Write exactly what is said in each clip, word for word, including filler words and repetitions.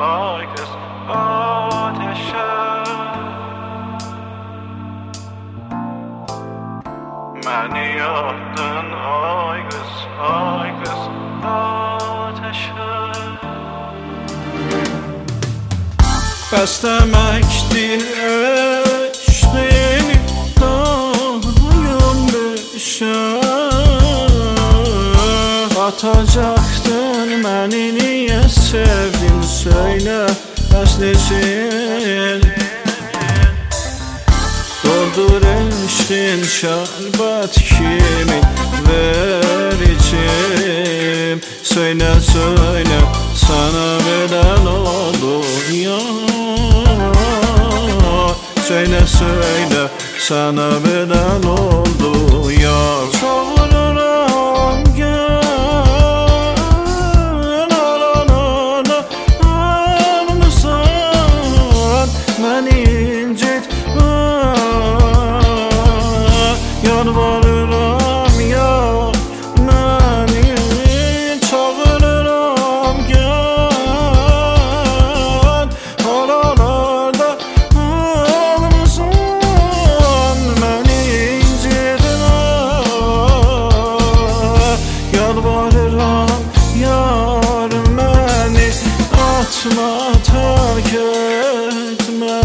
ay kız ateşe. Məni yaktın ay kız, ay kız ateşe. Bəstəməkdir eşqini dayanmışa. Atacaktın məni niyə sevdin söylə əslisin. Doldur eşqin şərbət kimi vericim. Söylə söylə sana verən oldu ya. Söylə söylə sana verən oldu ya. Çağırıram gel alana almışsan məni incitmə. Yalvarıram ya məni çağırıram gel halalarda almışsan məni incitmə. Yalvarıram yar məni atma terk etmə.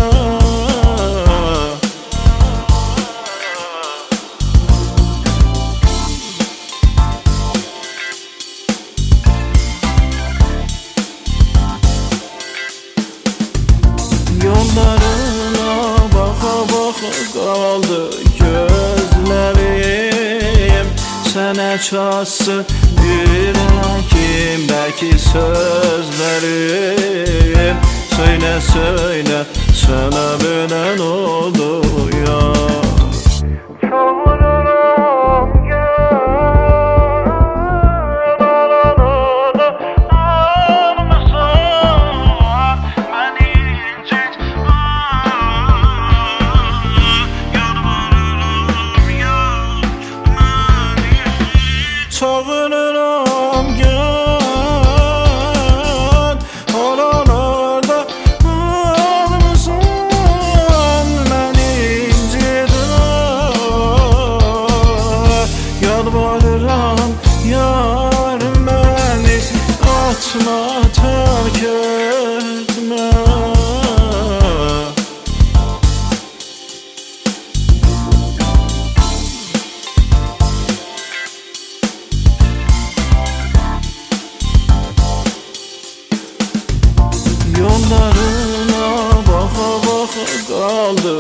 Yollarına baxa baxa qaldı gözlərim. Sənə çalsın ürəkimdəki sözlərim. Söylə söylə sənə verən oldu ya. Çağırıram gel alana almışsan məni incitmə. Yalvarıram yar məni çağırıram gel halalarda almışsan məni incitmə. Yalvarıram yar məni atma terk etmə. Yollarına baxa baxa qaldı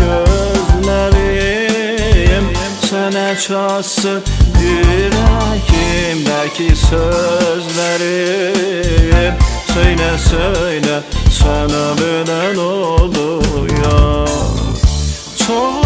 gözlərim. Sənə çalsın ürəkimdəki sözlərim. Söylə söylə sənə verən oldu ya. Çox